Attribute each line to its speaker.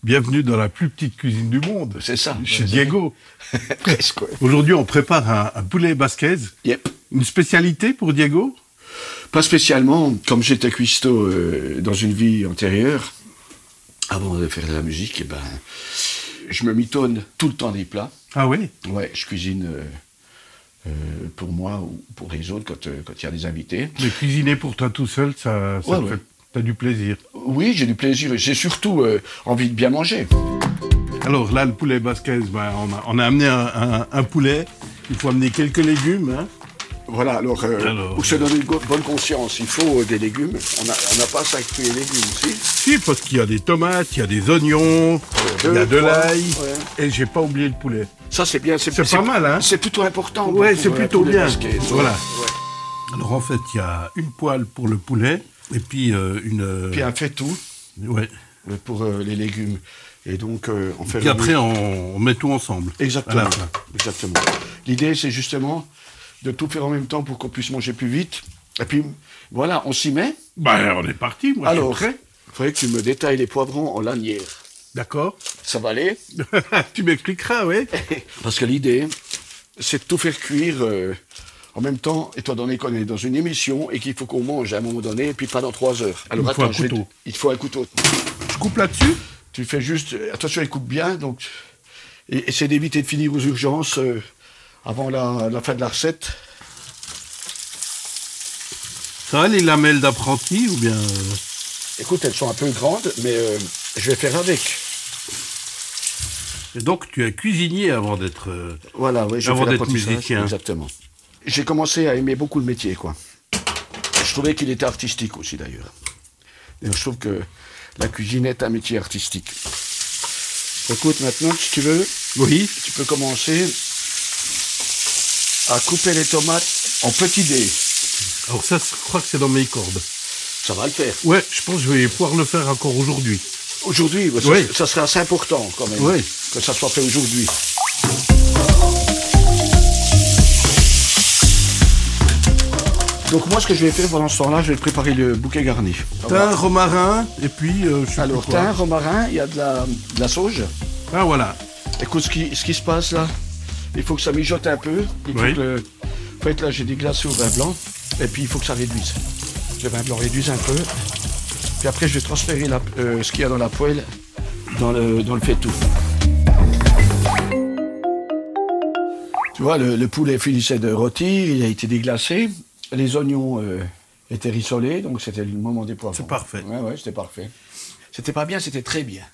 Speaker 1: Bienvenue dans la plus petite cuisine du monde.
Speaker 2: C'est ça.
Speaker 1: Chez Diego.
Speaker 2: Presque, ouais.
Speaker 1: Aujourd'hui, on prépare un poulet basquez.
Speaker 2: Yep.
Speaker 1: Une spécialité pour Diego?
Speaker 2: Pas spécialement, comme j'étais cuistot dans une vie antérieure, avant de faire de la musique, eh ben, je me mitonne tout le temps des plats.
Speaker 1: Ah oui?
Speaker 2: Ouais, je cuisine pour moi ou pour les autres quand il y a des invités.
Speaker 1: Mais cuisiner pour toi tout seul, ça te fait... T'as du plaisir.
Speaker 2: Oui, j'ai du plaisir et j'ai surtout envie de bien manger.
Speaker 1: Alors là, le poulet basquez, on a amené un poulet. Il faut amener quelques légumes. Hein.
Speaker 2: Voilà, alors pour se donner une bonne conscience, il faut des légumes. On n'a pas 5 fruits et légumes aussi.
Speaker 1: Si, parce qu'il y a des tomates, il y a des oignons, il y a de l'ail. Ouais. Et j'ai pas oublié le poulet.
Speaker 2: Ça, c'est bien.
Speaker 1: C'est pas mal, hein?
Speaker 2: C'est plutôt important.
Speaker 1: Ouais, c'est plutôt bien.
Speaker 2: Basquez,
Speaker 1: voilà.
Speaker 2: Ouais.
Speaker 1: Alors en fait, il y a une poêle pour le poulet. Et puis
Speaker 2: Puis un faitout pour les légumes. Et donc, on fait...
Speaker 1: Puis après, on met tout ensemble.
Speaker 2: Exactement. Exactement. L'idée, c'est justement de tout faire en même temps pour qu'on puisse manger plus vite. Et puis, voilà, on s'y met.
Speaker 1: Ben, on est parti, moi,
Speaker 2: alors,
Speaker 1: je suis prêt.
Speaker 2: Il faudrait que tu me détailles les poivrons en lanière.
Speaker 1: D'accord.
Speaker 2: Ça va aller?
Speaker 1: Tu m'expliqueras, oui.
Speaker 2: Parce que l'idée, c'est de tout faire cuire... en même temps, étant donné qu'on est dans une émission et qu'il faut qu'on mange à un moment donné, et puis pas dans 3 heures. Alors
Speaker 1: il faut un couteau.
Speaker 2: Il faut un couteau.
Speaker 1: Je coupe là-dessus?
Speaker 2: Tu fais juste... Attention, il coupe bien, donc... Et essaie d'éviter de finir aux urgences avant la fin de la recette.
Speaker 1: Ça va, les lamelles d'apprenti, ou bien...
Speaker 2: Écoute, elles sont un peu grandes, mais je vais faire avec.
Speaker 1: Et donc, tu es cuisinier avant d'être...
Speaker 2: Voilà, oui,
Speaker 1: avant d'être musicien.
Speaker 2: Exactement. J'ai commencé à aimer beaucoup le métier, quoi. Je trouvais qu'il était artistique aussi, d'ailleurs. Et je trouve que la cuisine est un métier artistique. Écoute, maintenant, si tu veux,
Speaker 1: oui,
Speaker 2: tu peux commencer à couper les tomates en petits dés.
Speaker 1: Alors ça, je crois que c'est dans mes cordes.
Speaker 2: Ça va le faire.
Speaker 1: Ouais, je pense que je vais pouvoir le faire encore aujourd'hui.
Speaker 2: Aujourd'hui, ça serait assez important, quand même, que ça soit fait aujourd'hui. Donc moi, ce que je vais faire pendant ce temps-là, je vais préparer le bouquet garni.
Speaker 1: Thym, romarin, et puis...
Speaker 2: alors, thym, romarin, il y a de la sauge.
Speaker 1: Ah, voilà.
Speaker 2: Écoute, ce qui se passe là, il faut que ça mijote un peu. Il faut que en fait, là, j'ai des glaces au vin blanc, et puis il faut que ça réduise. Le vin blanc réduise un peu. Puis après, je vais transférer ce qu'il y a dans la poêle dans le faitout. Tu vois, le poulet finissait de rôtir, il a été déglacé. Les oignons étaient rissolés, donc c'était le moment des poivrons.
Speaker 1: C'est parfait.
Speaker 2: Ouais, c'était parfait. C'était pas bien, c'était très bien.